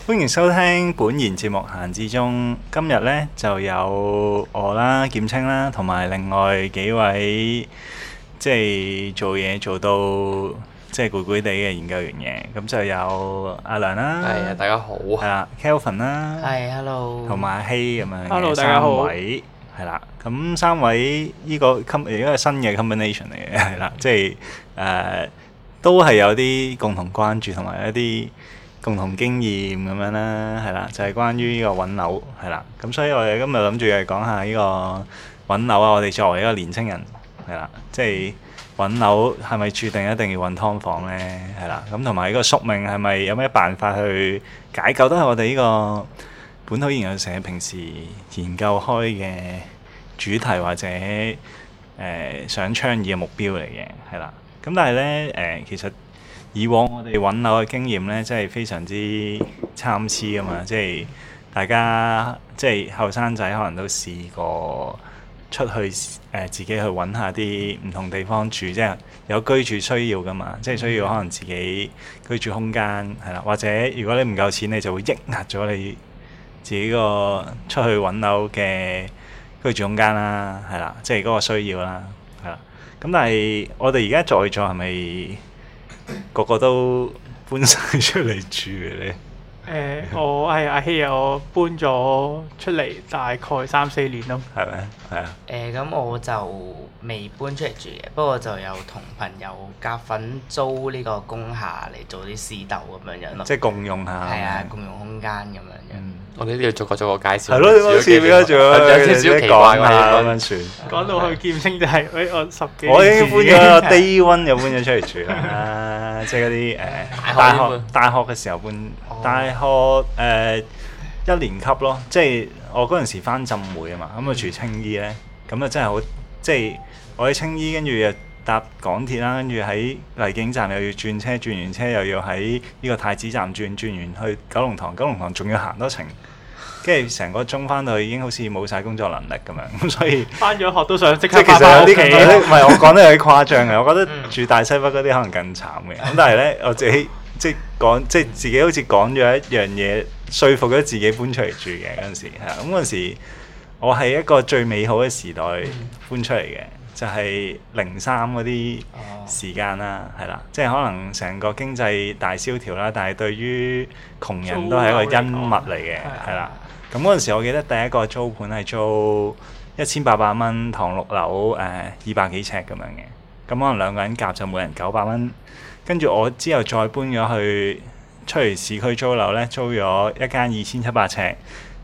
歡迎收聽本言節目閒至中。今日呢就有我啦、劍青啦，同埋另外幾位即係做嘢做到即係攰攰地嘅研究員嘅。咁就有阿梁啦， 係啊，大家好。 係啦 ，Kelvin 啦， 係，hello， 同埋阿希咁樣嘅 Hello，大家好三位係啦。咁三位呢個而家係新嘅 combination 嚟嘅，係啦，即係都係有啲共同關注同埋一啲共同經驗咁樣啦，係啦，就係關於呢個揾樓係啦。咁所以我哋今日諗住係講下呢個揾樓啊。我哋作為一個年青人係啦，即係揾樓係咪注定一定要揾劏房呢？係啦，咁同埋呢個宿命係咪有咩辦法去解救？都係我哋呢個本土研究社平時研究開嘅主題或者想倡議嘅目標嚟嘅，係啦。咁但係呢，其實以往我哋揾樓嘅經驗呢，真係非常之參差㗎嘛。即係大家即係後生仔可能都試過出去自己去揾下啲唔同地方住，即係有居住需要㗎嘛。即係需要可能自己居住空間係啦，或者如果你唔夠錢，你就會抑壓咗你自己個出去揾樓嘅居住空間啦，係啦，即係嗰個需要啦，係啦。咁但係我哋而家在座係咪個個都搬晒出嚟住嘅咧？ 我係阿希啊，我搬咗出嚟大概3-4年咯。 係咪？係啊。 咁我就未搬出嚟住嘅，不過就有同朋友夾份租呢個工廈嚟做啲私竇咁樣樣咯。 即係共用下。 係啊，共用空間咁樣樣。 我哋都要逐個介紹。 係咯，好似而家仲有有少少奇怪咁樣算。 講到去劍青就係，我10幾年我已經搬咗Day One就搬咗出嚟住啦，即係嗰啲大學嘅時候搬，大學1年級咯，即係我嗰陣時返浸會啊嘛，咁啊住青衣咧，咁啊真係好，即係我喺青衣跟住又搭港鐵啦，跟住喺荔景站又要轉車，轉完車又要喺呢個太子站轉完去九龍塘，九龍塘仲要行多程，跟住成個鐘返到去已經好似冇晒工作能力咁樣，咁所以返咗學都想即即係其刻返屋企。 唔係我講得有啲誇張嘅，我覺得住大西北嗰啲可能更慘嘅。咁但係咧，我自己即係自己好似講咗一樣嘢，說服咗自己搬出嚟住嘅嗰陣時係。咁嗰陣時我係一個最美好嘅時代搬出嚟嘅，就係03嗰啲時間啦，係啦，即係可能成個經濟大蕭條啦，但係對於窮人都係一個恩物嚟嘅，係啦。咁嗰陣時我記得第一個租盤係租1800蚊，唐6樓200幾尺咁樣嘅，咁可能兩個人夾就每人900蚊。跟住我之後再搬咗去出嚟市區租樓咧，租咗一間2700尺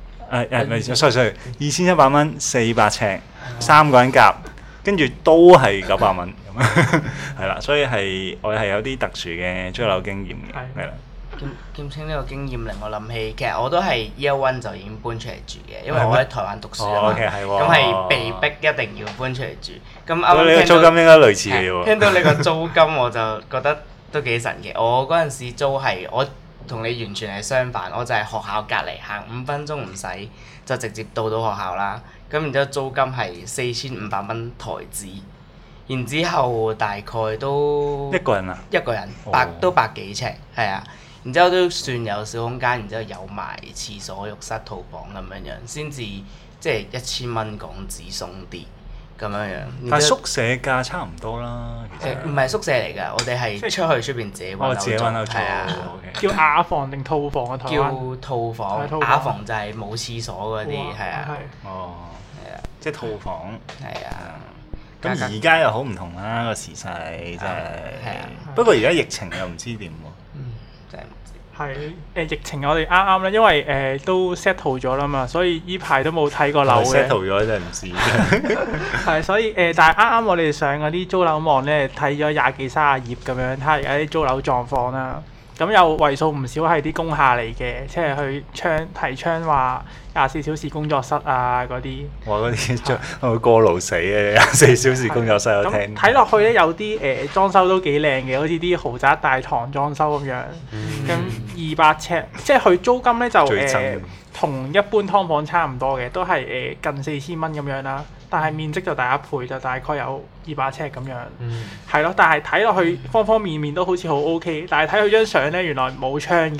，sorry 2700蚊400尺，3個人夾，跟住都係900蚊咁樣，係啦，所以我係有啲特殊嘅租樓經驗嘅，係啦。 劍青呢個經驗令我諗起，其實我都係 Year One 就已經搬出嚟住嘅，因為我喺台灣讀書啊嘛，咁係被逼一定要搬出嚟住。咁啱啱聽到租金應該類似嘅喎。 聽到你個租金我就覺得都幾神奇。我嗰陣時租係我同你完全係相反，我就係學校隔離行5分鐘唔使就直接到學校啦。咁然之後租金係4500蚊台紙，然之後大概都一個人啊？ 一個人都百幾尺，係啊。然之後都算有小空間，然之後有埋廁所、浴室、套房咁樣樣，先至即係1000蚊港紙鬆啲咁樣樣。 但係宿舍價差唔多啦，其實唔係宿舍嚟㗎，我哋係出去出邊自己揾樓做，係啊， 叫雅房定套房啊？台灣叫套房，雅房就係冇廁所嗰啲，係啊。 哦， 係啊， 即係套房。 係啊。 咁而家又好唔同啦，個時勢真係。 係啊。 不過而家疫情又唔知點喎。 真係唔知。 係疫情我哋啱啱咧，因為都 settle 咗啦嘛，所以依排都冇睇過樓嘅。 settle 咗真係唔知。 係，所以但係啱啱我哋上嗰啲租樓網咧，睇咗20幾30頁咁樣，睇下而家啲租樓狀況啦。咁有為數唔少係啲工廈嚟嘅，即係去提倡話24小時工作室啊嗰啲。 哇！嗰啲會過勞死嘅24小時工作室我聽。 睇落去咧有啲裝修都幾靚嘅，好似啲豪宅大堂裝修咁樣。咁200尺，即係佢租金咧就同一般劏房差唔多嘅，都係近4000蚊咁樣啦。但係面積就大一倍，就大概有200尺咁樣。係咯，但係睇落去方方面面都好似好 OK，但係睇佢張相咧，原來冇窗嘅。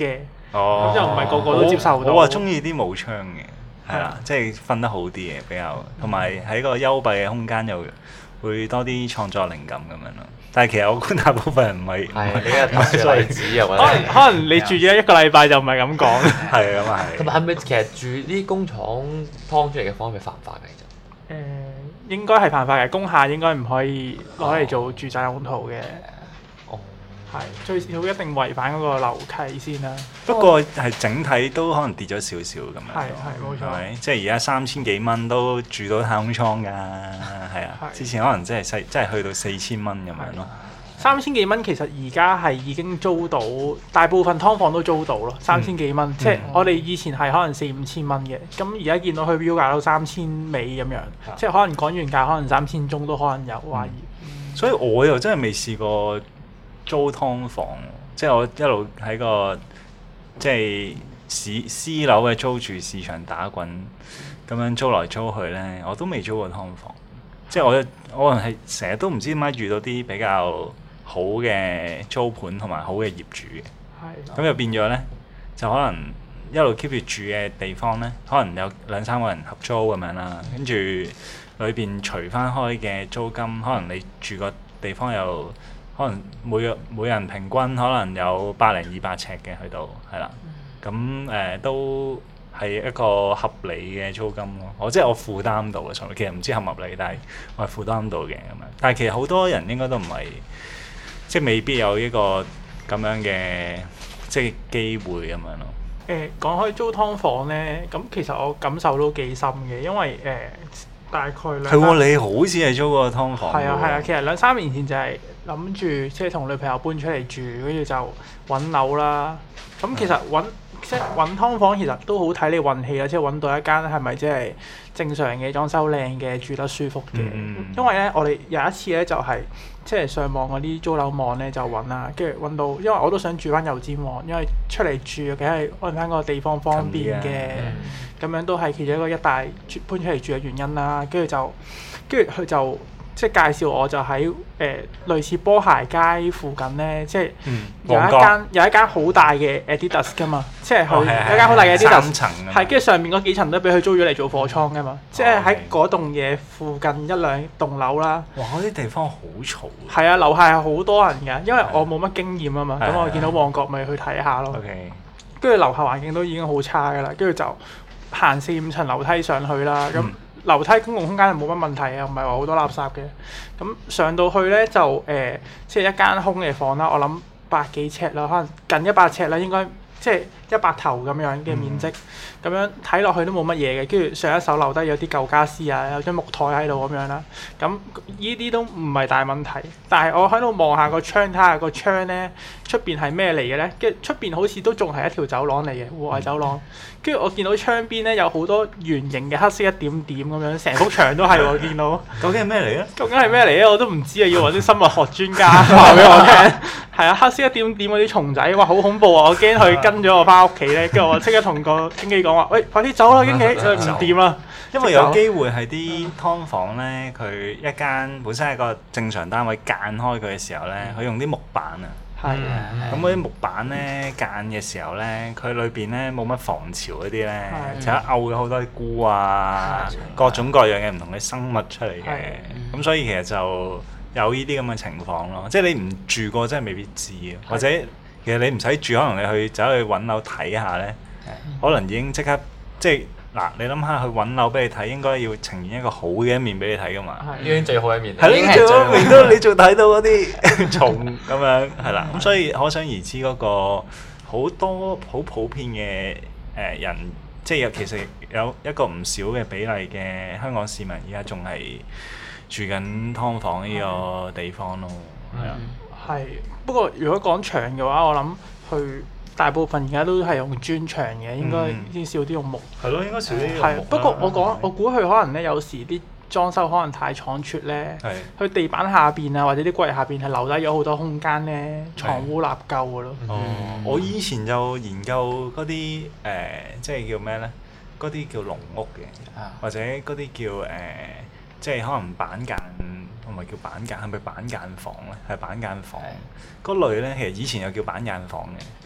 哦， 咁就唔係個個都接受到。 我話中意啲冇窗嘅，係啦，即係瞓得好啲嘅比較，同埋喺個幽閉嘅空間又會多啲創作靈感咁樣咯。但係其實我估大部分人唔係， 係呢個特殊例子又可能你住咗一個禮拜就唔係咁講。 係咁啊係。 咁係咪其實住呢啲工廠劏出嚟嘅方係咪犯法㗎？其實應該係犯法嘅，工廈應該唔可以攞嚟做住宅用途嘅。 哦， 係最少一定違反嗰個樓契先啦。 不過係整體都可能跌咗少少咁樣。 係冇錯。 係咪？即係而家3000幾蚊都住到太空艙㗎，係啊。之前可能真係去到4000蚊咁樣咯。 3000幾蚊其實而家係已經租到，大部分劏房都租到咯。3000幾蚊，即係我哋以前係可能4、5千蚊嘅，咁而家見到佢標價到3000尾咁樣，即係可能講完價可能3000中都可能有懷疑。 所以我又真係未試過租劏房，即係我一路喺個即係私樓嘅租住市場打滾，咁樣租來租去咧，我都未租過劏房。即係我可能係成日都唔知點解遇到啲比較好嘅租盤同埋好嘅業主嘅，咁就變咗咧，就可能一路 keep 住住嘅地方咧，可能有2、3個人合租咁樣啦，跟住裏邊除翻開嘅租金，可能你住個地方有可能每人平均可能有100零200尺嘅去到，係啦，咁都係一個合理嘅租金咯。即係我負擔到嘅，其實唔知合唔合理，但係我係負擔到嘅咁樣。但係其實好多人應該都唔係。即係未必有呢個咁樣嘅即係機會咁樣咯。 講開租劏房咧，咁其實我感受都幾深嘅，因為大概係喎，你好似係租過劏房。 係啊，其實2、3年前就係諗住即係同女朋友搬出嚟住，跟住就揾樓啦。咁其實即係揾劏房其實都好睇你運氣啦，即係揾到一間係咪即係正常嘅裝修靚嘅住得舒服嘅。因為咧，我哋有一次咧就係即係上網嗰啲租樓網咧就揾啦，跟住揾到，因為我都想住翻油尖旺，因為出嚟住梗係揾翻個地方方便嘅，咁樣都係其中一大搬出嚟住嘅原因啦。跟住佢就即係介紹我就喺類似波鞋街附近咧，即係有一間好大嘅 Adidas 噶嘛，即係佢有一間好大嘅 Adidas， 係跟住上面嗰幾層都俾佢租咗嚟做貨倉噶嘛，即係喺嗰棟嘢附近1、2棟樓啦。 哇！嗰啲地方好嘈。 係啊，樓下係好多人㗎，因為我冇乜經驗啊嘛，咁我見到旺角咪去睇下咯。跟住樓下環境都已經好差㗎啦，跟住就行4、5層樓梯上去啦，咁。樓梯公共空間係冇乜問題啊，唔係話好多垃圾嘅。咁上到去咧就即係一間空嘅房啦，我諗100幾尺啦，可能近100尺啦，應該即係100頭咁樣嘅面積。咁樣睇落去都冇乜嘢嘅，跟住上一手留低有啲舊傢俬啊，有張木台喺度咁樣啦。咁呢啲都唔係大問題，但係我喺度望下個窗，睇下個窗咧出邊係咩嚟嘅咧？跟住出邊好似都仲係一條走廊嚟嘅，戶外走廊。跟住我見到窗邊咧有好多圓形嘅黑色一點點咁樣，成幅牆都係我見到。 究竟係咩嚟咧？ 究竟係咩嚟咧？我都唔知啊，要揾啲生物學專家話俾我聽。係啊，黑色一點點嗰啲蟲仔，哇，好恐怖啊！我驚佢跟咗我翻屋企咧，跟住我即刻同個經紀講話：喂，快啲走啦，經紀，唔掂啦！ 因為有機會係啲劏房咧，佢一間本身係個正常單位間開佢嘅時候咧，佢用啲木板啊。 係啊。 咁嗰啲木板咧間嘅時候咧，佢裏邊咧冇乜防潮嗰啲咧，就一漚咗好多啲菇啊，各種各樣嘅唔同嘅生物出嚟嘅。咁所以其實就有呢啲咁嘅情況咯。即係你唔住過，真係未必知啊。或者其實你唔使住，可能你走去揾樓睇下咧，可能已經即刻即係。嗱，你諗下，佢揾樓俾你睇，應該要呈現一個好嘅一面俾你睇噶嘛？ 已經最好一面。 係咯，最好一面都你仲睇到嗰啲蟲咁樣，係啦。咁所以可想而知嗰個好多好普遍嘅人，即係其實有一個唔少嘅比例嘅香港市民，而家仲係住緊劏房呢個地方咯。係啊。 係，不過如果講牆嘅話，我諗去。大部分而家都係用磚牆嘅，應該先少啲用木。 係咯，應該少啲用木。 係，不過我估佢可能咧，有時啲裝修可能太倉促咧，佢地板下邊啊，或者啲櫃下邊係留低咗好多空間咧，藏污納垢嘅咯。 我以前就研究嗰啲即係叫咩咧？嗰啲叫籠屋嘅，或者嗰啲叫即係可能板間，唔係叫板間，係咪板間房咧？係板間房嗰類咧，其實以前又叫板間房嘅。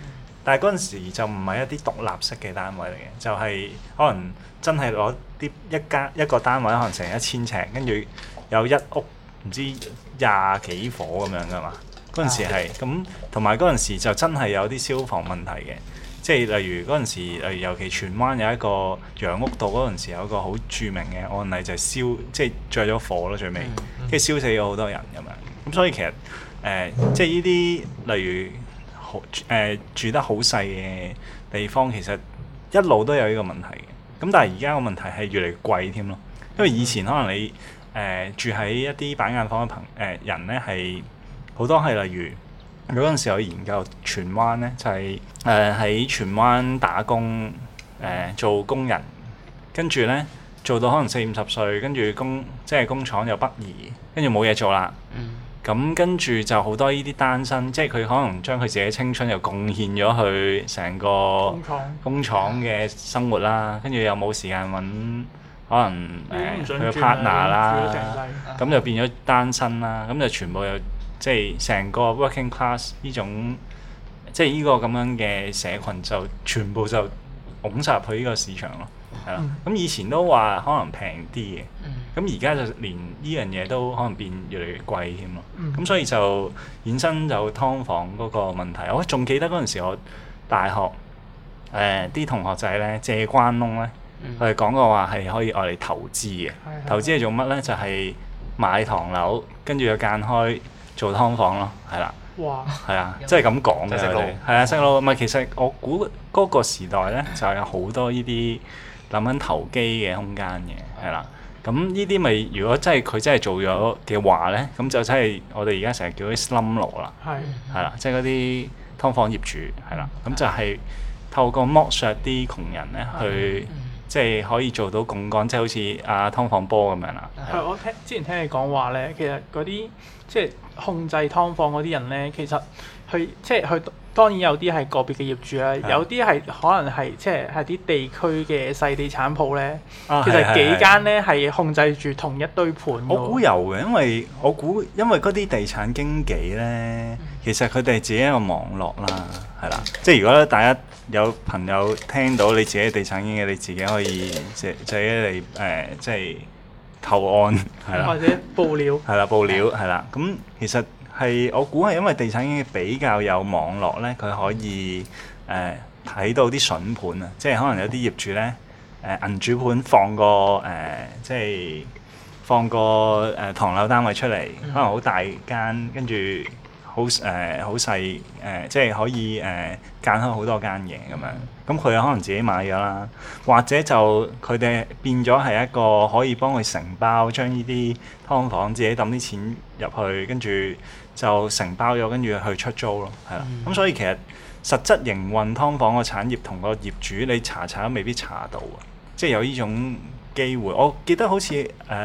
但係嗰陣時就唔係一啲獨立式嘅單位嚟嘅，就係、可能真係攞啲一個單位可能成1000尺，跟住有一屋唔知20幾伙咁樣噶嘛。嗰陣時係咁，同埋嗰陣時就真係有啲消防問題嘅，即係例如嗰陣時，例如尤其荃灣有一個楊屋道嗰陣時有一個好著名嘅案例就係即係着咗火咯最尾，跟住燒死咗好多人咁樣。咁所以其實即係呢啲例如住得好細嘅地方，其實一路都有呢個問題嘅。咁但係而家個問題係越嚟越貴添咯，因為以前可能你住喺一啲板間房嘅人咧係。好多係例如嗰陣時有研究荃灣咧，就係喺荃灣打工做工人，跟住咧做到可能40-50歲，跟住即係工廠又北移，跟住冇嘢做啦。咁跟住就好多呢啲單身，即係佢可能將佢自己青春又貢獻咗去成個工廠嘅生活啦，跟住又冇時間揾可能佢嘅 partner 啦，咁就變咗單身啦，咁就全部又。即係成個 working class 呢種，即係呢個咁樣嘅社群就全部就拱晒入去呢個市場咯，係啦。咁以前都話可能平啲嘅，咁而家就連呢樣嘢都可能變越嚟越貴添咯。咁所以就衍生就劏房嗰個問題。我仲記得嗰陣時我大學啲同學仔咧借關窿咧，佢哋講過話係可以愛嚟投資嘅。投資係做乜咧？就係買唐樓，跟住又間開。做劏房咯，係啦，係啊，即係咁講嘅，係啊，識路。唔係其實我估嗰個時代咧，就有好多呢啲諗緊投機嘅空間嘅，係啦。咁呢啲咪如果真係佢真係做咗嘅話咧，咁就真係我哋而家成日叫啲 slum 奴啦，係啦，即係嗰啲劏房業主係啦。咁就係透過剝削啲窮人咧，去即係可以做到槓桿，即係好似劏房波咁樣啦。 係我之前聽你講話咧，其實嗰啲即係控制劏房嗰啲人咧，其實佢當然有啲係個別嘅業主啦，有啲係可能係即係啲地區嘅細地產鋪咧，其實幾間咧係控制住同一堆盤。 我估有嘅，因為嗰啲地產經紀咧，其實佢哋自己一個網絡啦，係啦，即係如果大家有朋友聽到你自己地產經紀，你自己可以借嚟即係投案係啦， 或者報料係啦，報料係啦，咁其實。我估係因為地產經紀比較有網絡咧，佢可以睇到啲筍盤啊，即係可能有啲業主咧銀主盤即係放個唐樓單位出嚟，可能好大間，跟住好細即係可以間開好多間嘢咁樣。咁佢可能自己買咗啦，或者就佢哋變咗係一個可以幫佢承包，將呢啲劏房自己抌啲錢入去，跟住就承包咗，跟住去出租咯，係啦。咁所以其實實質營運劏房個產業同個業主你查都未必查到啊，即係有呢種機會。我記得好似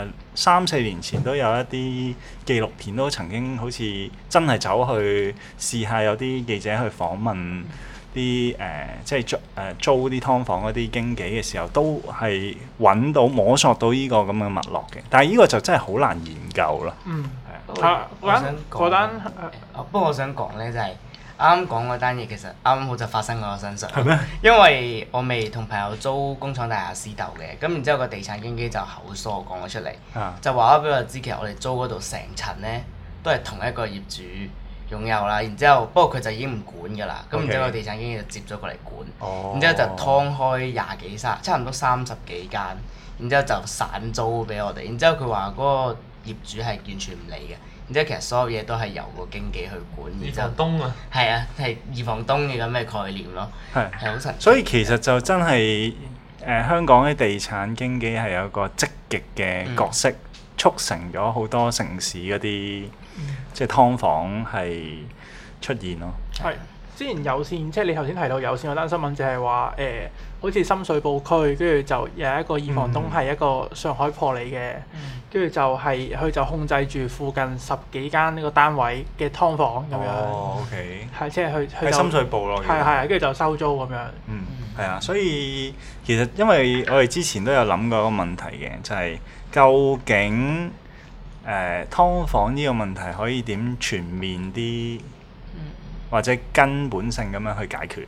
3-4年前都有一啲紀錄片都曾經好似真係走去試下，有啲記者去訪問啲即係租啲劏房嗰啲經紀嘅時候，都係揾到摸索到呢個咁嘅脈絡嘅。但係呢個就真係好難研究啦。 我想講不過我想講咧，就係啱啱講嗰單嘢，其實啱啱好就發生喺我身上。 係咩？ 因為我未同朋友租工廠大廈私竇嘅，咁然之後個地產經紀就口疏講咗出嚟，就話咗俾我知，其實我哋租嗰度成層咧都係同一個業主擁有啦，然之後不過佢就已經唔管㗎啦，咁然之後個地產經紀就接咗過嚟管，然之後就劏開差唔多30幾間，然之後就散租俾我哋，然之後佢話嗰個業主係完全唔理嘅，然之後其實所有嘢都係由個經紀去管， 二房東啊， 係啊，係二房東嘅咁嘅概念咯，係好神奇。 所以其實就真係香港嘅地產經紀係有一個積極嘅角色，促成咗好多城市嗰啲即係劏房係出現咯。 係之前有線，即係你頭先提到有線嗰單新聞就係話好似深水埗區，跟住就有一個二房東係一個上海破嚟嘅，跟住就係佢就控制住附近10幾間呢個單位嘅劏房咁樣。 OK。係即係佢喺深水埗咯。 係，跟住就收租咁樣。 係啊，所以其實因為我哋之前都有諗過一個問題嘅，就係究竟劏房呢個問題可以點全面啲，或者根本性咁樣去解決？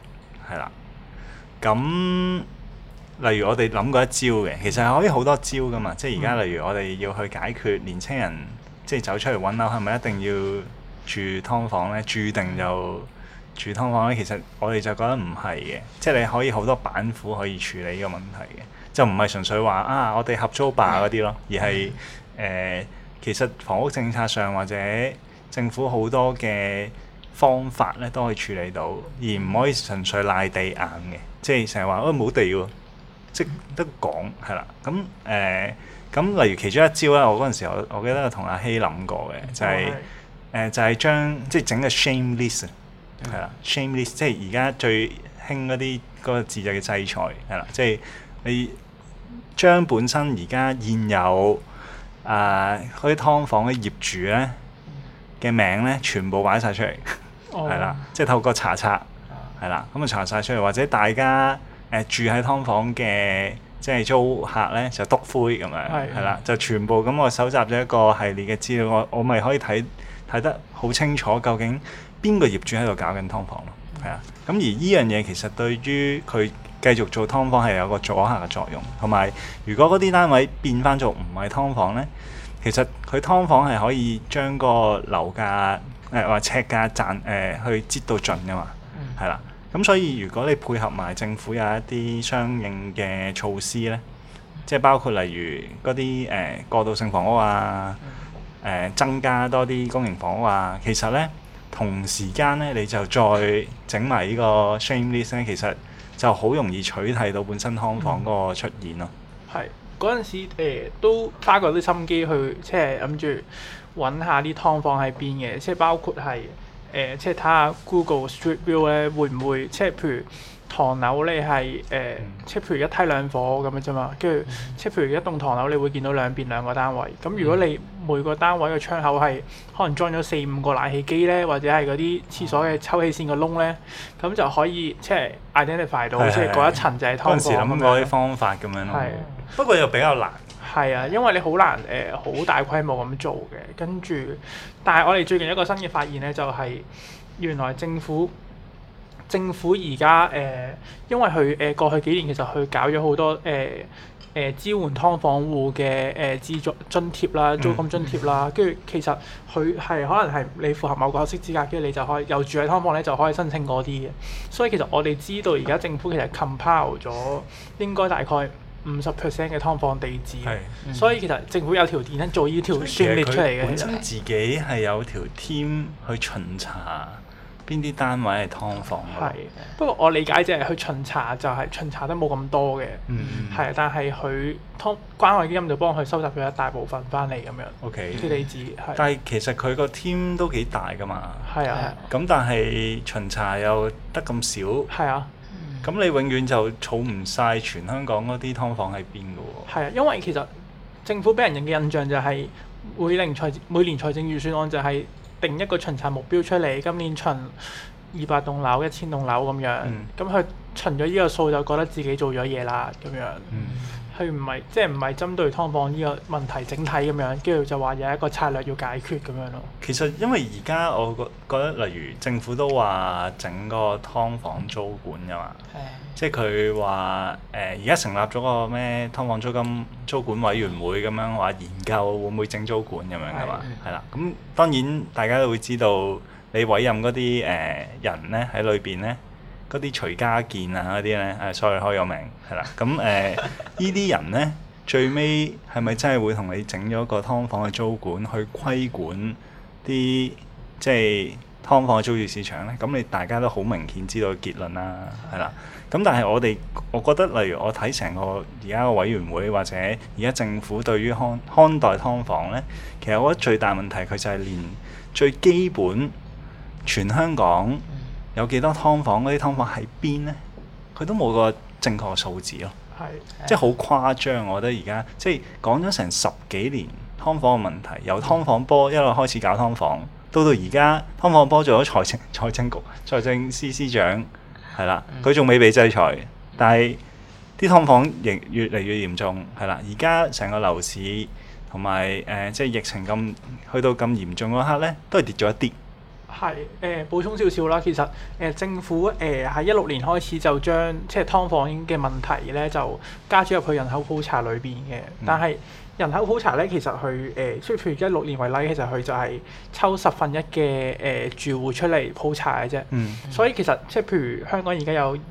係啦。咁例如我哋諗過一招嘅，其實係可以好多招噶嘛。即係而家例如我哋要去解決年青人即係走出嚟揾樓，係咪一定要住劏房咧？注定就住劏房咧？其實我哋就覺得唔係嘅，即係你可以好多板斧可以處理呢個問題嘅，就唔係純粹話啊我哋合租霸嗰啲咯，而係其實房屋政策上或者政府好多嘅方法咧都可以處理到，而唔可以純粹賴地硬嘅，即係成日話冇地喎，即係得講係啦。咁例如其中一招咧，我嗰陣時我記得我同阿希諗過嘅，就係將即係整個 shame list 係啦，shame list 即係而家最興嗰個字就叫制裁係啦，即係你將本身而家現有嗰啲劏房嘅業主咧嘅名咧全部擺晒出嚟，係啦，即係透過查冊係啦，咁啊查晒出嚟，或者大家住喺劏房嘅即係租客咧就篤灰咁樣係啦，就全部咁我搜集咗一個系列嘅資料，我咪可以睇得好清楚究竟邊個業主喺度搞緊劏房咯，係啊，咁而呢樣嘢其實對於佢繼續做劏房係有個阻嚇嘅作用，同埋如果嗰啲單位變翻做唔係劏房咧，其實佢劏房係可以將個樓價或尺價去擠到盡噶嘛，係啦，咁所以如果你配合埋政府有一啲相應嘅措施咧，即係包括例如嗰啲過渡性房屋啊，增加多啲公營房屋啊，其實咧同時間咧你就再整埋呢個 shame list 咧，其實就好容易取替到本身劏房嗰個出現咯。 係嗰陣時都花過啲心機去，即係諗住揾下啲劏房喺邊嘅，即係包括係即係睇下 Google Street View 咧會唔會，即係譬如唐樓你係即係譬如一梯兩伙咁樣啫嘛，跟住即係譬如一棟唐樓你會見到兩邊兩個單位，咁如果你每個單位嘅窗口係可能裝咗4-5個冷氣機咧，或者係嗰啲廁所嘅抽氣扇個窿咧，咁就可以即係 identify 到即係嗰一層就係劏房。嗰陣時諗過啲方法咁樣咯，不過又比較難。 係啊，因為你好難好大規模咁做嘅，跟住，但係我哋最近一個新嘅發現咧，就係原來政府而家因為佢過去幾年其實佢搞咗好多支援劏房戶嘅資助津貼啦、租金津貼啦，跟住其實佢係可能係你符合某個合適資格，跟住你就可以又住喺劏房咧，就可以申請嗰啲嘅。所以其實我哋知道而家政府其實 compile 咗應該大概50% 嘅劏房地址，所以其實政府有條電做呢條算列出嚟嘅。 本身自己係有條 team 去巡查邊啲單位係劏房。 係，不過我理解就係去巡查就係巡查得冇咁多嘅，係，但係佢關愛基金就幫佢收集咗一大部分翻嚟咁樣。 OK， 啲地址係。 但係其實佢個 team 都幾大㗎嘛。 係啊。 咁但係巡查又得咁少。係啊。咁你永遠就儲唔晒全香港嗰啲劏房喺邊㗎喎？ 係啊，因為其實政府俾人嘅印象就係每年財政預算案就係定一個巡查目標出嚟，今年巡200棟樓、1000棟樓咁樣。咁佢巡咗呢個數就覺得自己做咗嘢啦咁樣。佢唔係針對劏房呢個問題整體咁樣，跟住就話有一個策略要解決咁樣咯。 其實因為而家我覺得，例如政府都話整個劏房租管㗎嘛，即係佢話而家成立咗個咩劏房租管委員會咁樣，話研究會唔會整租管咁樣㗎嘛，係啦。咁當然大家都會知道，你委任嗰啲人咧喺裏邊咧。嗰啲徐家健啊嗰啲咧，sorry 開咗名係啦。咁呢啲人咧，最尾係咪真係會同你整咗個劏房嘅租管去規管啲即係劏房嘅租住市場咧？咁你大家都好明顯知道結論啦，係啦。咁但係我覺得，例如我睇成個而家個委員會或者而家政府對於看待劏房咧，其實我覺得最大問題佢就係連最基本全香港有幾多劏房？嗰啲劏房喺邊咧？佢都冇個正確嘅數字咯。即係好誇張。我覺得而家即係講咗成10幾年劏房嘅問題，由劏房波一路開始搞劏房，到而家劏房波做咗財政局財政司司長，係啦，佢仲未被制裁，但係啲劏房亦越嚟越嚴重，係啦。而家成個樓市同埋即係疫情去到咁嚴重嗰刻咧，都係跌咗一啲。 係補充少少啦，其實政府喺16年開始就將即係劏房嘅問題咧就加咗入去人口普查裏邊嘅，但係人口普查咧其實佢即係譬如16年為例，其實佢就係抽1/10嘅住戶出嚟普查嘅啫，所以其實即係譬如香港而家有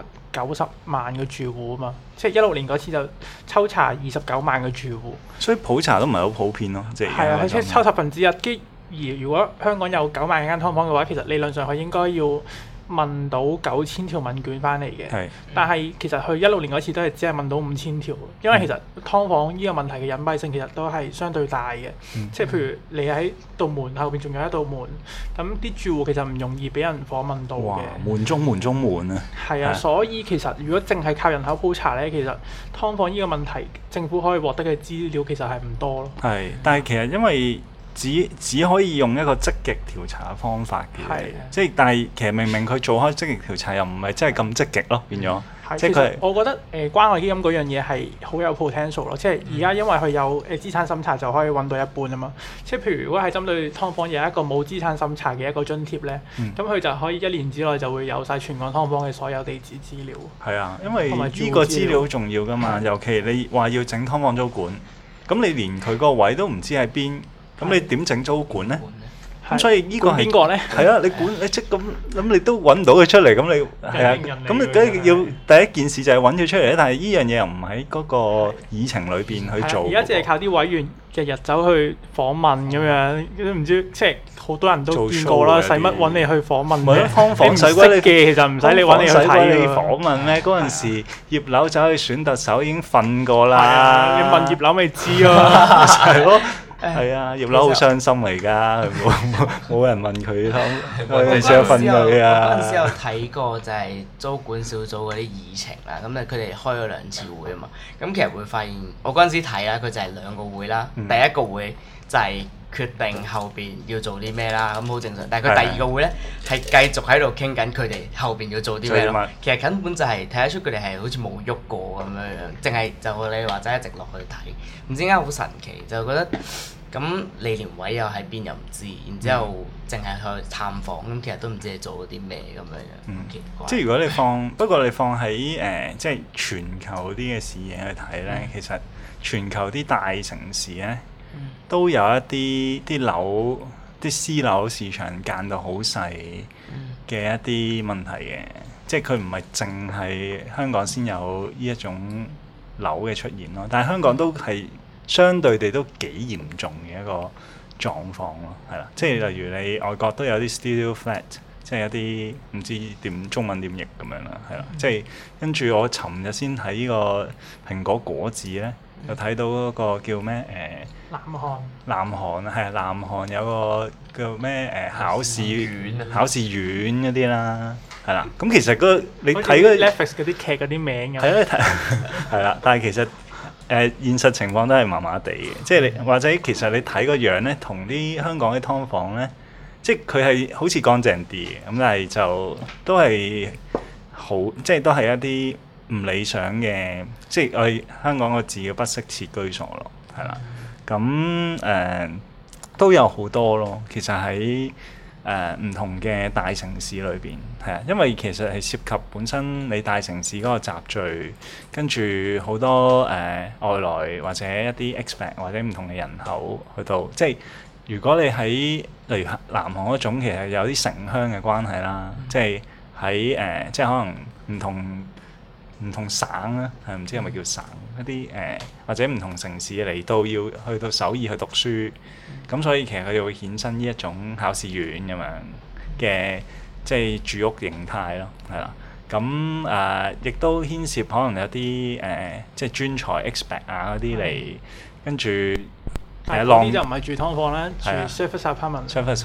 290萬個住戶啊嘛，即係16年嗰次就抽查29萬個住戶， 所以普查都唔係好普遍咯，即係係啊，佢即係抽1/10。而如果香港有9萬間劏房嘅話，其實理論上佢應該要問到9000條問卷翻嚟嘅。但係其實佢16年嗰次都係只係問到5000條，因為其實劏房呢個問題嘅隱蔽性其實都係相對大嘅。即係譬如你喺道門後邊仲有一道門，咁啲住戶其實唔容易俾人訪問到嘅。 哇！門中門中門啊！ 係啊，所以其實如果淨係靠人口普查咧，其實劏房呢個問題政府可以獲得嘅資料其實係唔多咯。 係，但係其實因為只可以用一個積極調查嘅方法嘅，即係但係其實明明佢做開積極調查又唔係真係咁積極咯，變咗。即係佢， 我覺得關愛基金嗰樣嘢係好有 potential 咯，即係而家因為佢有資產審查就可以揾到一半啊嘛。即係譬如如果係針對劏房有一個冇資產審查嘅一個津貼咧，咁佢就可以1年之內就會有晒全港劏房嘅所有地址資料。 係啊，因為呢個資料好重要噶嘛，尤其你話要整劏房租管，咁你連佢個位都唔知喺邊。咁你點整租管咧？咁所以呢個係邊個咧？ 係啊，你管你即咁你都揾唔到佢出嚟，咁你係啊，咁你梗係要第一件事就係揾佢出嚟咧。但係呢樣嘢又唔喺嗰個議程裏邊去做。 而家淨係靠啲委員日日走去訪問咁樣，都唔知即係好多人都見過啦，使乜揾你去訪問咧？ 劏房使鬼你嘅，其實唔使你揾你去睇你訪問咩？嗰陣時葉劉走去選特首已經瞓過啦。 你問葉劉咪知咯， 係咯。係啊，葉劉好傷心嚟㗎，冇人問佢，我哋想瞓佢啊！ 嗰陣時有睇過就係租管小組嗰啲議程啦，咁佢哋開咗2次會啊嘛，咁其實會發現我嗰陣時睇啦，佢就係2個會啦，第一個會就係決定後邊要做啲咩啦，咁好正常。但係佢第2個會咧係繼續喺度傾緊佢哋後邊要做啲咩咯。其實根本就係睇得出佢哋係好似冇喐過咁樣樣，淨係就你話齋一直落去睇，唔知點解好神奇，就覺得咁你連位又喺邊又唔知，然之後淨係去探訪，咁其實都唔知你做咗啲咩咁樣樣，奇怪。 即係如果你放不過你放喺即係全球啲嘅視野去睇咧，其實全球啲大城市咧。都有一啲樓、啲私樓市場間到好細嘅一啲問題嘅，即係佢唔係淨係香港先有呢一種樓嘅出現咯，但係香港都係相對地都幾嚴重嘅一個狀況咯，係啦，即係例如你外國都有啲 studio flat， 即係一啲唔知點中文點譯咁樣啦，係啦，即係跟住我尋日先睇呢個蘋果果子咧，就睇到嗰個叫咩南韓係啊，南韓有個叫咩考試院嗰啲啦，係啦。咁其實你睇嗰 Netflix 嗰啲劇嗰啲名㗎。 係啊，係啦。但係其實現實情況都係麻麻地嘅，即係你或者其實你睇個樣咧，同啲香港啲劏房咧，即係佢係好似乾淨啲嘅，咁但係就都係好，即係都係一啲唔理想嘅，即係我哋香港個字嘅不適切居所咯，係啦。咁都有好多咯，其實喺唔同嘅大城市裏邊，係啊，因為其實係涉及本身你大城市嗰個集聚，跟住好多外來或者一啲 expat 或者唔同嘅人口去到，即係如果你喺例如南韓嗰種，其實有啲城鄉嘅關係啦，即係喺即係可能唔同省啦，係唔知係咪叫省一啲或者唔同城市嚟到要去到首爾去讀書，咁所以其實佢哋會衍生呢一種考試院咁樣嘅即係住屋形態咯，係啦。咁亦都牽涉可能有啲即係專才 expat 啊嗰啲嚟，跟住嗰啲就唔係住劏房啦，住 service apartment。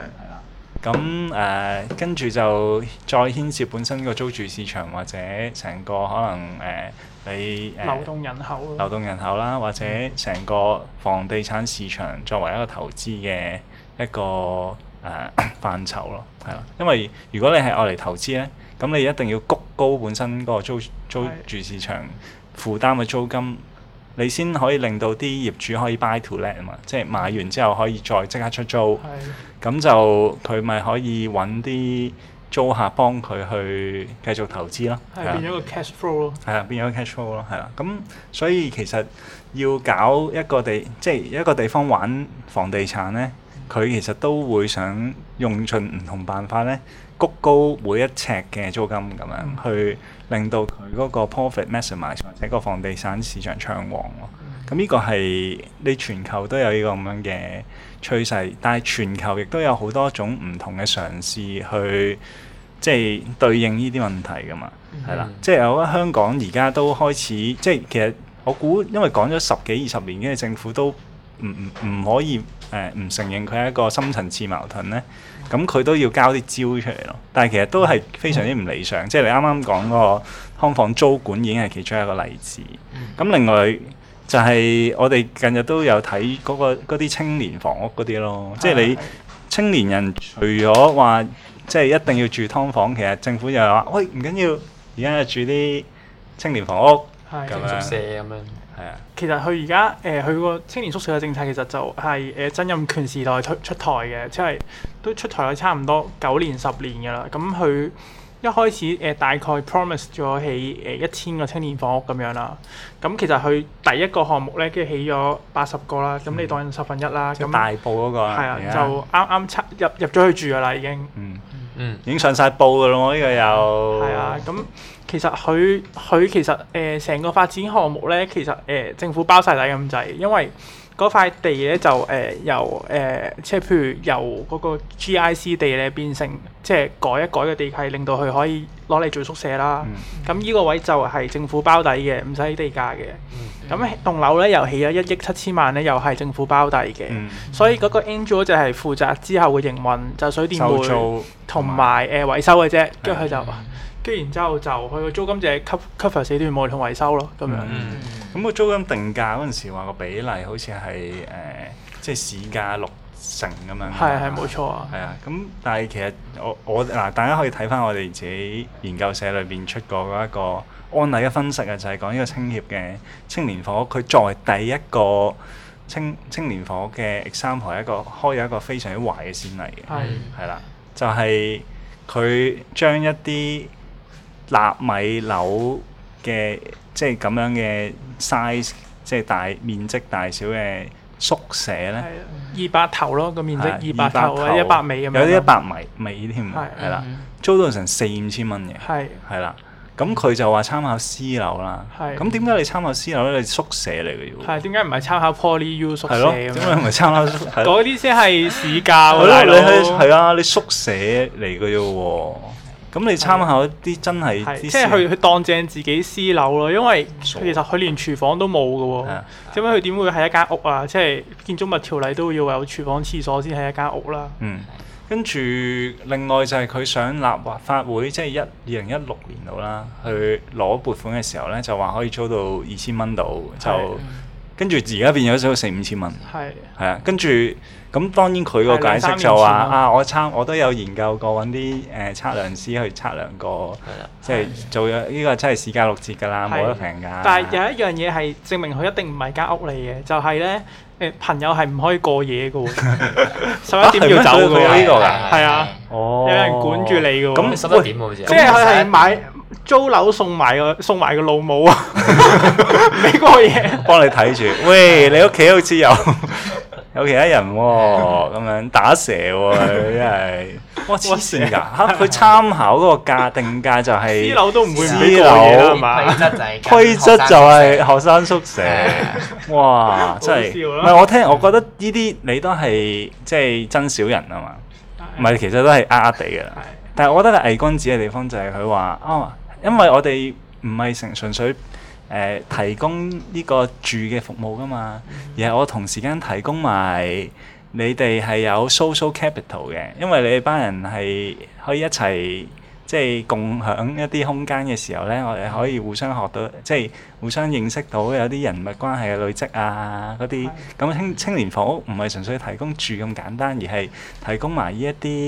咁跟住就再牽涉本身個租住市場或者成個可能你流動人口啦，或者成個房地產市場作為一個投資嘅一個範疇咯，係啦。因為如果你係愛嚟投資咧，咁你一定要谷高本身嗰個租住市場負擔嘅租金， 你先可以令到啲業主可以 buy to let 啊嘛，即係買完之後可以再即刻出租，咁就佢咪可以揾啲租客幫佢去繼續投資咯， 係變咗個 cash flow 咯， 係啊，變咗 cash flow 咯，係啦，咁所以其實要搞一個即係一個地方玩房地產咧，佢其實都會想用盡唔同辦法咧，谷高每一尺嘅租金咁樣，去令到佢嗰個 profit maximize 或者個房地產市場暢旺咯。咁呢個係你全球都有呢個咁樣嘅趨勢，但係全球亦都有好多種唔同嘅嘗試去即係對應呢啲問題噶嘛，係啦，即係我覺得香港而家都開始即係其實我估，因為講咗10幾20年，跟住政府都唔可以唔承認佢係一個深層次矛盾咧，咁佢都要交啲招出嚟咯。但係其實都係非常之唔理想，即係你啱啱講個劏房租管已經係其中一個例子。咁另外就係我哋近日都有睇嗰啲青年房屋嗰啲咯，即係你青年人除咗話即係一定要住劏房，其實政府又話喂唔緊要，而家住啲青年房屋咁樣宿舍咁樣。 係啊， 其實佢而家佢個青年宿舍嘅政策其實就係曾蔭權時代出台嘅，即係都出台咗差唔多9年10年㗎啦。咁佢一開始大概 promise 咗起1000個青年房屋咁樣啦。咁其實佢第一個項目咧，跟住起咗80個啦。咁你當1/10啦。咁大埔嗰個係啊，就啱入咗去住㗎啦，已經。 已經上晒報㗎咯，呢個又係啊，咁其實佢其實成個發展項目咧，其實政府包晒底咁滯，因為嗰塊地咧就由即係譬如由嗰個 GIC 地咧變成即係改一改嘅地契，令到佢可以攞嚟做宿舍啦。咁呢個位就係政府包底嘅，唔使地價嘅。咁棟樓咧又起咗1億7千萬咧，又係政府包底嘅。所以嗰個 NGO 就係負責之後嘅營運，就水電煤同埋維修嘅啫。跟住佢就跟住然之後就佢個租金就係 cover 水電煤同維修咯，咁樣。 咁個租金定價嗰陣時話個比例好似係即係市價60%咁樣。 係冇錯啊。 係啊，咁但係其實我嗱大家可以睇翻我哋自己研究社裏邊出過嗰一個案例嘅分析啊，就係講呢個青協嘅青年房屋，佢作為第一個青年房屋嘅 example 係開咗一個非常之壞嘅先例嘅。係啦，就係佢將一啲納米樓嘅即係咁樣嘅 size， 即係大面積大小嘅宿舍咧 ，200頭咯個面積，200頭或者100米咁樣， 有啲100米添，係啦，租到成4-5千蚊嘅，係啦。咁佢就話參考私樓啦，咁點解你參考私樓咧？你宿舍嚟嘅喎， 係點解唔係參考 PolyU 宿舍？ 係咯，點解唔係參考？ 嗰啲先係市價喎， 大佬。係啊，你宿舍嚟嘅啫喎。咁你參考啲真係， 即係佢當正自己私樓咯，因為其實佢連廚房都冇嘅喎。點解佢點會係一間屋啊？即係建築物條例都要有廚房、廁所先係一間屋啦。 跟住另外就係佢想立法會，即係2016年度啦，去攞撥款嘅時候咧，就話可以租到2000蚊度，就跟住而家變咗租到4-5千蚊。係啊，跟住咁當然佢個解釋就話我都有研究過揾啲測量師去測量過，即係做咗呢個真係市價6折㗎啦，冇得平㗎。 但係有一樣嘢係證明佢一定唔係間屋嚟嘅，就係咧朋友係唔可以過夜嘅喎，11點要走嘅喎。 呢個㗎？ 係啊，有人管住你嘅喎。 咁11點好似。 即係佢係買租樓送埋個老母啊，唔俾過夜。 幫你睇住，喂，你屋企好似有其他人喎，咁樣打蛇喎，真係哇黐線㗎嚇！佢參考嗰個價定價就係私樓都唔會唔俾過夜啦，係嘛？ 規則就係學生宿舍，哇！真係唔係我覺得呢啲你都係即係真小人啊嘛，唔係其實都係地嘅。但係我覺得偽君子嘅地方就係佢話因為我哋唔係純粹提供呢個住嘅服務㗎嘛，而係我同時間提供埋你哋係有 social capital 嘅，因為你哋班人係可以一齊即係共享一啲空間嘅時候咧，我哋可以互相學到，即係互相認識到有啲人物關係嘅累積啊嗰啲。咁青年房屋唔係純粹提供住咁簡單，而係提供埋呢一啲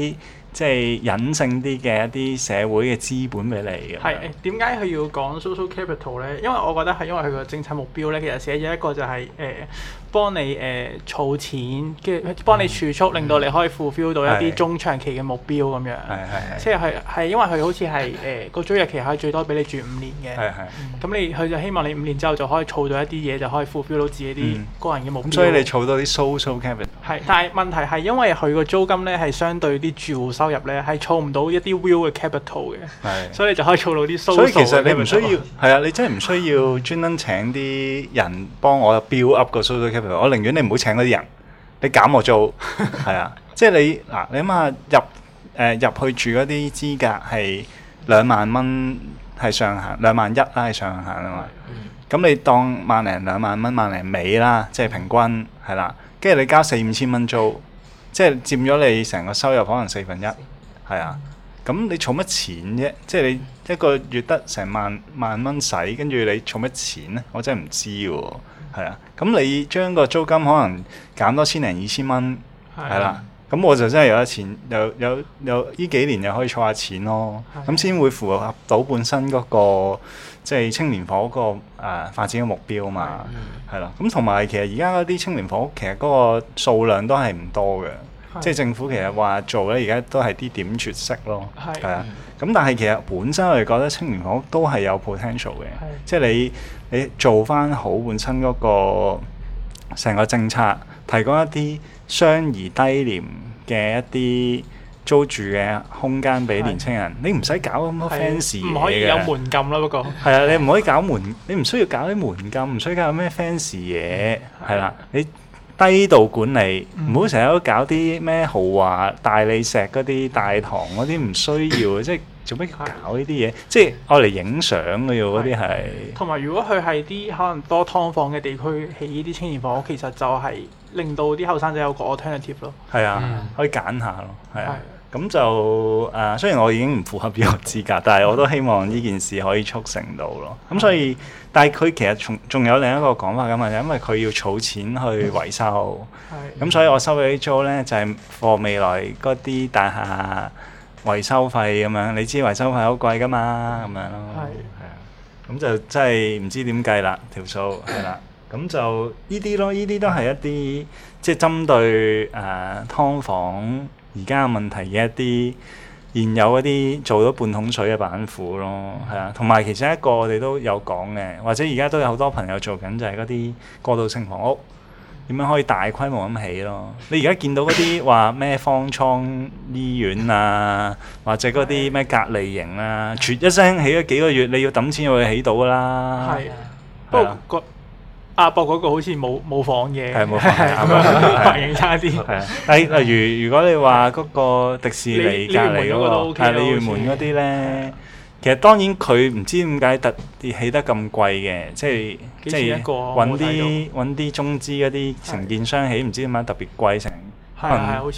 即係隱性啲嘅一啲社會嘅資本俾你嘅。 係點解佢要講 social capital 咧？因為我覺得係因為佢個政策目標咧，其實寫咗一個就係幫你儲錢，跟住幫你儲蓄，令到你可以 fulfill 到一啲中長期嘅目標咁樣。即係因為佢好似係個租約期可以最多俾你住5年嘅。咁佢就希望你5年之後就可以儲到一啲嘢，就可以 fulfill 到自己啲個人嘅目標。 所以你儲到啲 social capital。 係，但係問題係因為佢個租金咧係相對啲住戶收入咧係儲唔到一啲 real 嘅 capital 嘅。所以你就可以儲到啲 social。 所以其實你唔需要係啊，你真係唔需要專登請啲人幫我 build up 個 social capital。我寧願你唔好請嗰啲人，你減我租係啊。即係你諗下入去住嗰啲資格係2萬蚊係上限，2萬1啦係上限啊嘛。咁你當萬零2萬蚊萬零尾啦，即係平均係啦。跟住你交4-5千蚊租，即係佔咗你成個收入可能1/4，係啊。咁你儲乜錢啫？即係你一個月得成萬蚊使，跟住你儲乜錢咧？我真係唔知喎。係啊，咁你將個租金可能減多1000-2000蚊，係啦。咁我就真係有得錢，有呢幾年又可以儲下錢咯。咁先會符合到本身嗰個即係青年房屋個發展嘅目標嘛。係啦。咁同埋其實而家嗰啲青年房屋其實嗰個數量都係唔多嘅。即係政府其實話做咧，而家都係啲點綴式咯，係啊。咁但係其實本身我哋覺得青年房屋都係有 potential 嘅，即係你做翻好本身嗰個成個政策，提供一啲相宜低廉嘅一啲租住嘅空間俾年青人，你唔使搞咁多 fancy 嘢嘅， 唔可以有門禁啦。不過係啊，你唔可以搞你唔需要搞啲門禁，唔需要搞咩 fancy 嘢，係啦，你。低度管理，唔好成日都搞啲咩豪華大理石嗰啲大堂嗰啲唔需要嘅，即係做咩搞呢啲嘢？即係愛嚟影相嘅喎，嗰啲係。同埋如果佢係啲可能多劏房嘅地區起呢啲青年房屋，其實就係令到啲後生仔有個 alternative 咯。係啊，可以揀下咯，係啊。咁就雖然我已經唔符合呢個資格，但係我都希望呢件事可以促成到咯。咁所以，但係佢其實仲有另一個講法㗎嘛，就因為佢要儲錢去維修。咁所以我收嗰啲租咧就係貨未來嗰啲大廈維修費咁樣。你知維修費好貴㗎嘛，咁樣咯。係啊。咁就真係唔知點計啦條數係啦。咁就呢啲咯，呢啲都係一啲即係針對劏房而家嘅問題嘅一啲現有一啲做到半桶水嘅板斧咯，係啊，同埋其實一個我哋都有講嘅，或者而家都有好多朋友做緊就係嗰啲過渡性房屋點樣可以大規模咁起咯。你而家見到嗰啲話咩方艙醫院啊，或者嗰啲咩隔離營啊，啜一聲起咗幾個月，你要揼錢就會起到㗎啦。係，不過亞博嗰個好似冇房嘅，係冇房嘅，環境差啲。係啊，例如如果你話嗰個迪士尼隔離嗰個，係鯉魚門嗰啲咧，其實當然佢唔知點解特別起得咁貴嘅，即係揾啲中資嗰啲承建商起，唔知點解特別貴，成可能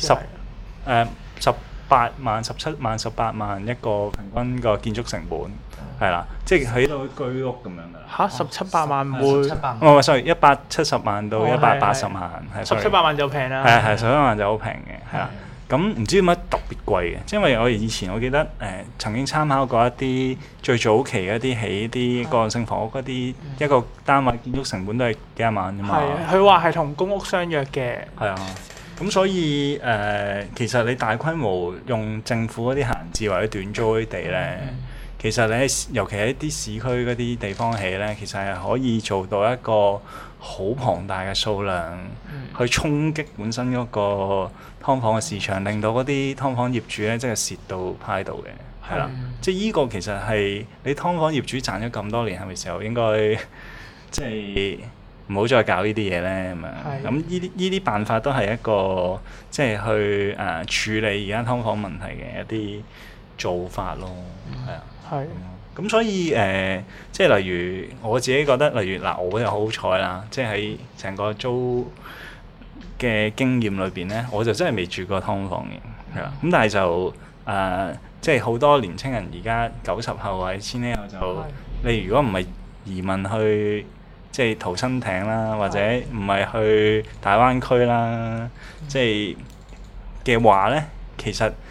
18萬、17萬、18萬一個平均個建築成本。係啦，即係起到居屋咁樣噶啦。嚇，17-18萬唔會？哦，sorry， 170萬到180萬，係。17-18萬就平啦。係17-18萬就好平嘅，係啦。咁唔知點解特別貴嘅？因為我以前我記得曾經參考過一啲最早期一啲起啲過渡性房屋嗰啲一個單位建築成本都係幾廿萬啫嘛。係，佢話係同公屋相約嘅。係啊。咁所以其實你大規模用政府嗰啲閒置或者短租嗰啲地咧。其實你尤其喺啲市區嗰啲地方起咧，其實係可以做到一個好龐大嘅數量，去衝擊本身嗰個劏房嘅市場，令到嗰啲劏房業主咧，即係蝕到派到嘅，係啦。即係依個其實係你劏房業主賺咗咁多年，係咪時候應該即係唔好再搞呢啲嘢咧？咁樣咁呢啲辦法都係一個即係去處理而家劏房問題嘅一啲做法咯，係啊。係，咁所以即係例如我自己覺得，例如我又好彩啦，即係喺成個租嘅經驗裏邊咧，我就真係未住過劏房嘅，係啦。咁但係就即係好多年青人而家90後或者千禧後就，你如果唔係移民去即係逃生艇啦，或者唔係去大灣區啦，即係嘅話咧，其實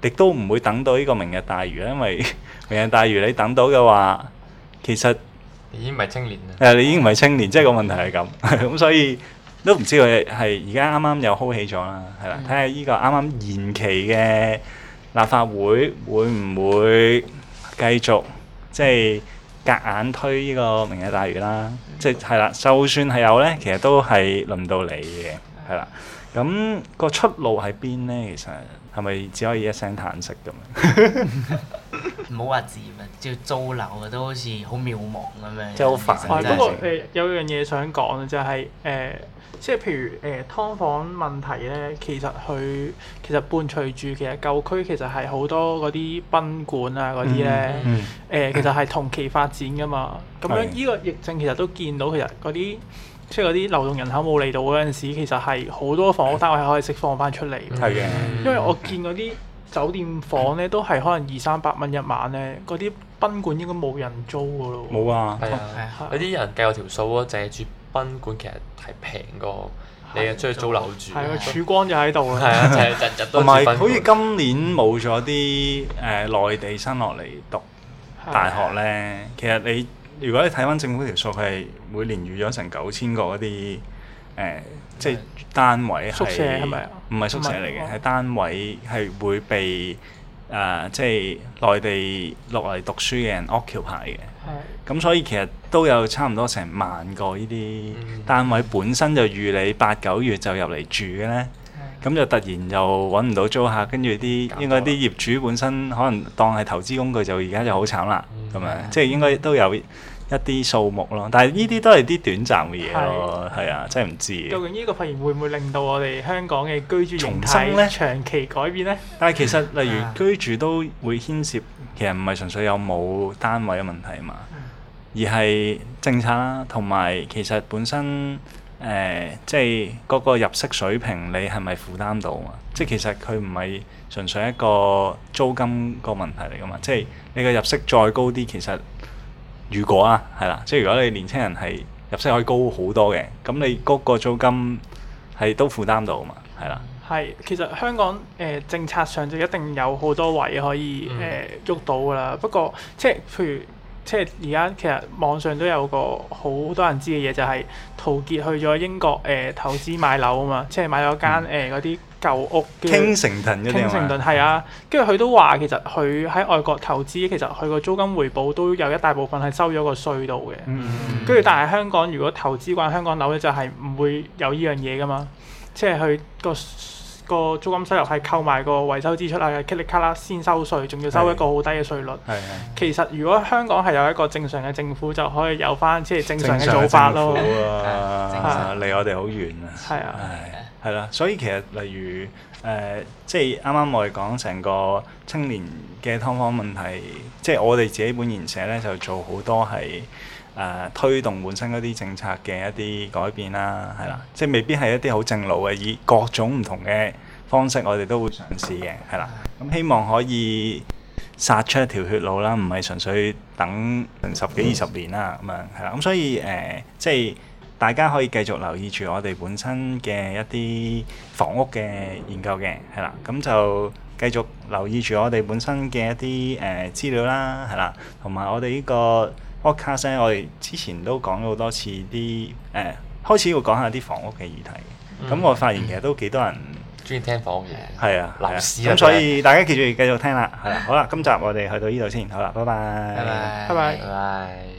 亦都唔會等到呢個明日大嶼，因為明日大嶼你等到嘅話，其實已經唔係青年啦。 你已經唔係青年，即係個問題係咁，咁所以都唔知佢係而家啱啱又 hold 起咗啦，係啦，睇下呢個啱啱延期嘅立法會會唔會繼續即係夾硬推呢個明日大嶼啦，即係啦，就算係有咧，其實都係輪到你嘅，係啦。咁個出路喺邊咧？其實係咪只可以一聲嘆息咁？ 唔好話置業啊，照租樓啊，都好似好渺茫咁樣。 即係好煩其實真係不過有樣嘢想講就係即係譬如劏房問題咧，其實伴隨住其實舊區其實係好多嗰啲賓館啊嗰啲咧，其實係同期發展噶嘛。咁樣呢個疫症其實都見到其實嗰啲即係嗰啲流動人口冇嚟到嗰陣時，其實係好多房屋單位係可以釋放翻出嚟。 係嘅， 因為我見嗰啲酒店房咧都係可能200-300蚊一晚咧，嗰啲賓館應該冇人租噶咯。 冇啊， 係啊，有啲人計過條數啊，淨係住賓館其實係平過你出去租樓住。 係啊，曙光就喺度啦。 係啊，就係日日都同埋住賓館。 好似今年冇咗啲內地生落嚟讀大學咧，其實你如果你睇翻政府條數，佢係每年預咗成9000個嗰啲即係單位係宿舍係咪啊？ 唔係宿舍嚟嘅，係單位係會被即係內地落嚟讀書嘅人 occupy 嘅。咁所以其實都有差唔多成10000個呢啲單位本身就預你8-9月就入嚟住嘅咧。咁就突然又揾唔到租客，跟住應該啲業主本身可能當係投資工具，就而家就好慘啦。咁樣即係應該都有一啲數目咯。但係呢啲都係啲短暫嘅嘢咯，係啊，真係唔知。 究竟呢個發現會唔會令到我哋香港嘅居住形重生呢態長期改變呢？ 但係其實例如居住都會牽涉，其實唔係純粹有冇單位嘅問題嘛，而係政策啦，同埋其實本身。即係嗰個入息水平，你係咪負擔到嘛？即係其實佢唔係純粹一個租金個問題嚟噶嘛。即係你嘅入息再高啲，其實如果係啦，即係如果你年輕人係入息可以高好多嘅，咁你嗰個租金係都負擔到嘛，係啦。 係，其實香港政策上就一定有好多位可以喐到㗎啦。不過即係譬如。即係而家其實網上都有個好多人知嘅嘢，就係陶傑去咗英國投資買樓啊嘛，即係買咗間嗰啲舊屋。 Kensington 嗰啲啊嘛。 Kensington係啊，跟住佢都話其實佢喺外國投資，其實佢個租金回報都有一大部分係收咗個稅度嘅。跟住但係香港如果投資慣香港樓咧，就係唔會有呢樣嘢噶嘛，即係佢個租金收入係扣埋個維修支出啊，噼里卡啦先收稅，仲要收一個好低嘅稅率。其實如果香港係有一個正常嘅政府，就可以有翻即係正常嘅做法咯。 離我哋好遠啊！ 係啊， 係啦，所以其實例如即係啱啱我哋講成個青年嘅劏房問題，即係我哋自己本研社咧就做好多係推動本身嗰啲政策嘅一啲改變啦，係啦，即係未必係一啲好正路嘅，以各種唔同嘅方式，我哋都會嘗試嘅，係啦。咁希望可以殺出一條血路啦，唔係純粹等10幾20年啦，咁樣係啦。咁所以即係大家可以繼續留意住我哋本身嘅一啲房屋嘅研究嘅，係啦。咁就繼續留意住我哋本身嘅一啲資料啦，係啦，同埋我哋呢個podcast 咧，我哋之前都講咗好多次啲開始會講下啲房屋嘅議題。咁我發現其實都幾多人中意聽房屋嘢。 係啊， 樓市啊。 咁所以大家記住繼續聽啦。係啦，好啦，今集我哋去到呢度先。好啦，拜拜。 拜拜。 拜拜。 拜拜。